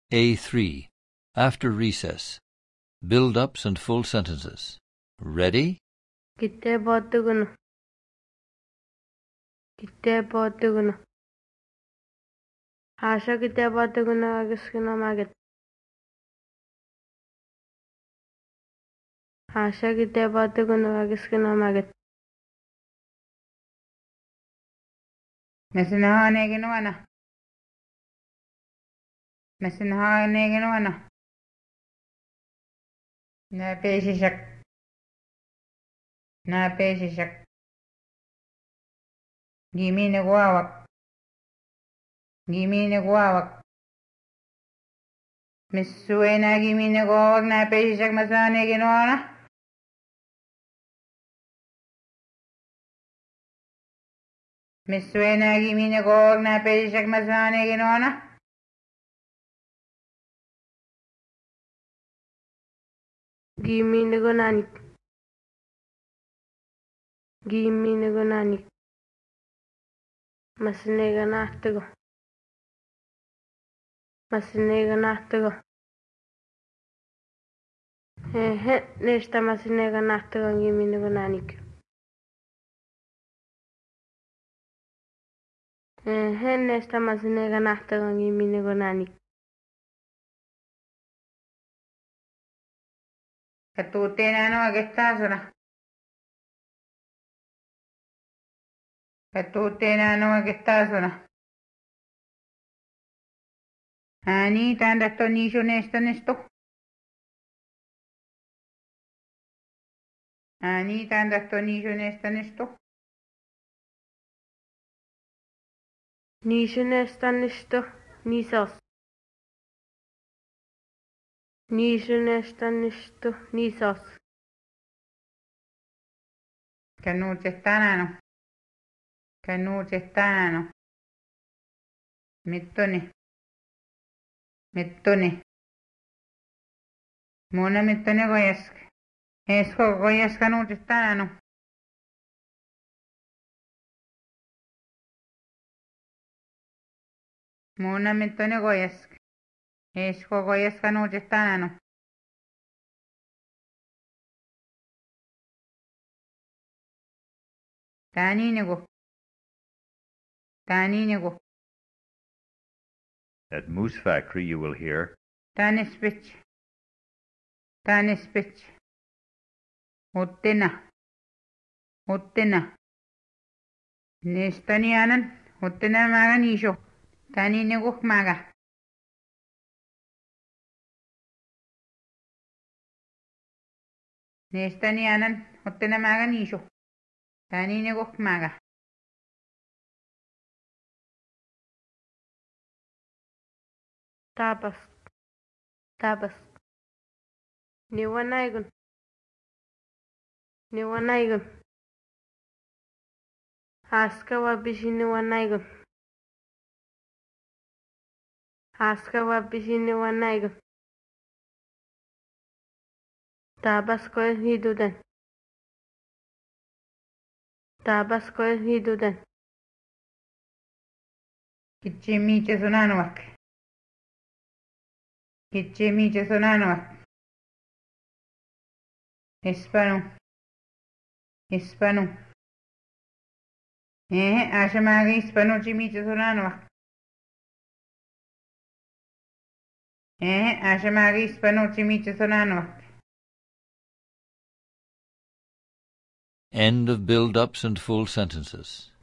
A3. After recess. Build-ups and full sentences. Ready? Kitte bottugunu. Kitte bottugunu. Hasha kitte bottugunu agiskuna maget. Hasha kitte bottugunu agiskuna maget. Mesinahanegenuana. Mesinahanegenuana. Napeshishak. Napeshishak. Gimine guawak. Gimine guawak. Missuena gimine guawak napeshishak masanegenuana. Missuena gimine guawak napeshishak masanegenuana. Gimine gonanik. Gimine gonanik. Masinega nahtugo. Masinega nahtugo. Nesta masinega nahtugo gimine gonanik. Nesta masinega nahtugo gimine gonanik. Katutena agestasona. Katutena agestasona. Ani tandasto nisho nesta nesto. Ani tandasto nisho nesta nesto. Nisho nesta nesto. Nisos. Nisho nesta nesto. Nisos. Canuchestanano. Canuchestanano. Mettone. Mettone. Mona mettone goyask. Esko goyask canuchestanano. Mona mettone goyask. Esko goyask canuchestanano. Taninego. Taninego. At Moose Factory you will hear Tanispich. Tanispich. Uttena. Uttena. Nestanianan. Uttena maga nisho. Taninego maga. Nestanianan. Uttena maga nisho. Taninego maga. Tapas. Tapas. Niwanaigun. Niwanaigun. Haska wabishi niwanaigun. Haska wabishi niwanaigun. Tabas koes hiduden. Tabas koes hiduden. Kichimiche sonanowak. Kichimiche sonanowak. Hispano. Hispano. Ashamaga hispano chimiche sonanowak. Ashamaga hispano chimiche sonanowak. End of build-ups and full sentences.